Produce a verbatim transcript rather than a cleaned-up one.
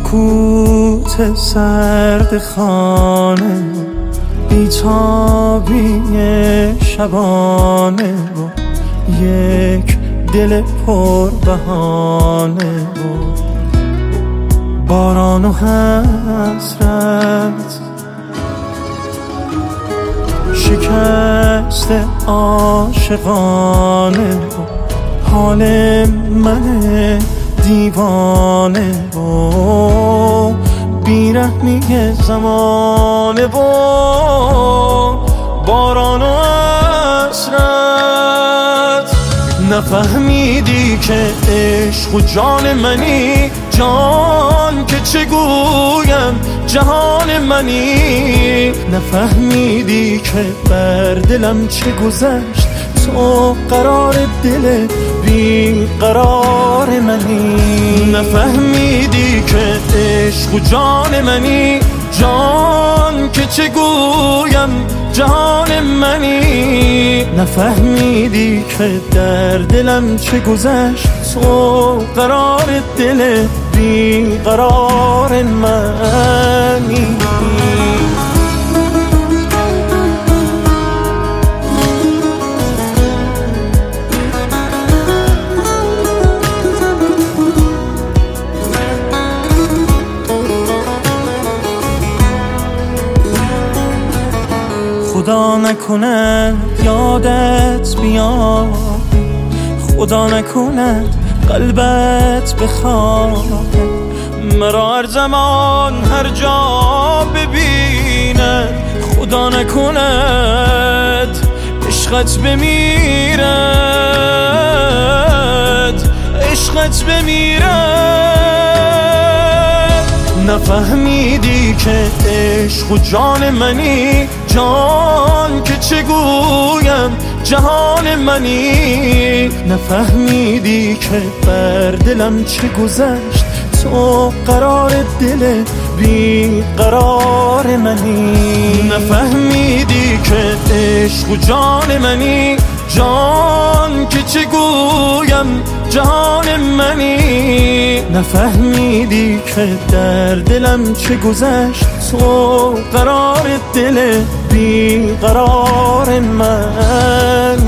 سکوت سرد خانه، بیتابی شبانه و یک دل پر بهانه و باران و حسرت، شکست عاشقانه و حال من دیوانه و بیرحمی زمانه و باران و حسرت. نفهمیدی که عشق و جان منی، جان که چگویم جهان منی. نفهمیدی که بر دلم چه گذشت، تو قرار دل بی قرار منی. نفهمیدی که عشق و جان منی، جان که چگویم جهان منی. نفهمیدی که در دلم چه گذشت، تو قرار دل بی قرار منی. خدا نکند یادت بیاد، خدا نکند قلبت بخواد، مرا هر زمان هر جا ببیند. خدا نکند عشقت بمیرد، عشقت بمیرد. نفهمیدی که عشق و جان منی، جان که چگویم جهان منی. نفهمیدی که بر دلم چه گذشت، تو قرار دل بی قرار منی. نفهمیدی که عشق و جان منی، جان که چگویم جهان منی. نفهمیدی که در دلم چه گذشت، تو قرار دل بی قرار من.